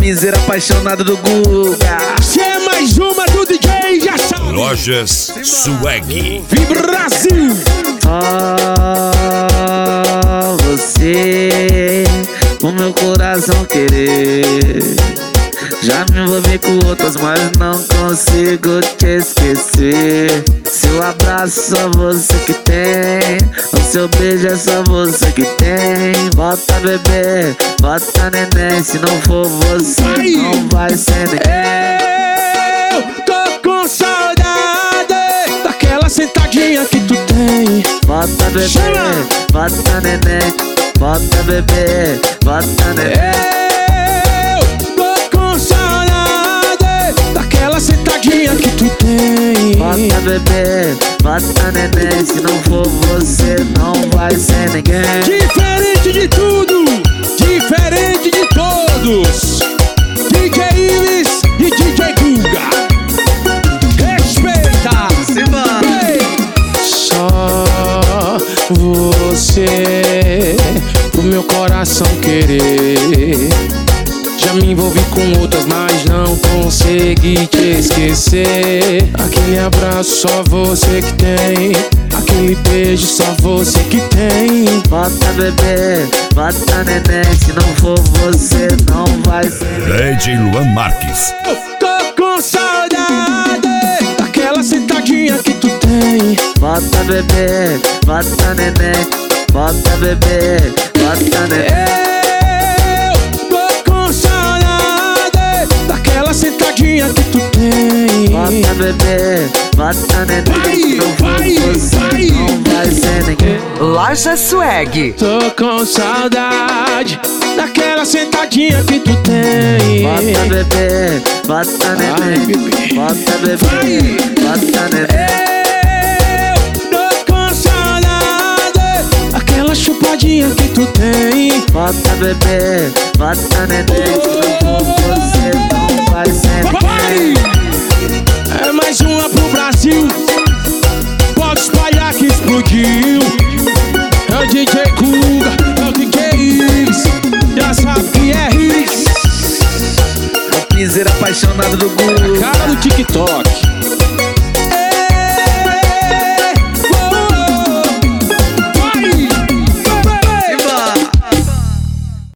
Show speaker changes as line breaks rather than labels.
piseiro apaixonado do Guga.
Se é mais uma do DJ, já sabe.
Lojas Swag.
Vibra Brasil.
Você, o meu coração querer. Já me envolvi com outras, mas não consigo te esquecer. Seu abraço só você que tem, o seu beijo é só você que tem. Bota bebê, bota neném, se não for você não vai ser ninguém.
Eu tô com saudade daquela sentadinha que tu tem.
Bota bebê, bota neném, bota bebê, bota neném.
Sentadinha que tu tem.
Bota bebê, bota neném, se não for você não vai ser ninguém.
Diferente de tudo, diferente de todos, DJ Ives e DJ Guga. Respeita.
Simba.
Só você, o meu coração querer. Já me envolvi com outras, mas não consegui te esquecer. Aquele abraço só você que tem, aquele beijo só você que tem.
Bota bebê, bota neném, se não for você não vai ser.
DJ Luan Marques.
Tô com saudade daquela sentadinha que tu tem.
Bota bebê, bota neném, bota bebê, bota neném.
Sentadinha que tu tem.
Bota bebê, bota neném, se não for você não vai ser ninguém.
Loja Swag.
Tô com saudade daquela sentadinha que tu tem.
Bota bebê, bota neném, bota bebê, bota neném.
Eu tô com saudade daquela chupadinha que tu tem.
Bota bebê, bota neném, se não for você não vai ser ninguém.
É mais uma pro Brasil, pode espalhar que explodiu. É o DJ Guga, é o DJ Ives, já sabe que é Riz.
O piseiro apaixonado do Guga.
Cara do TikTok.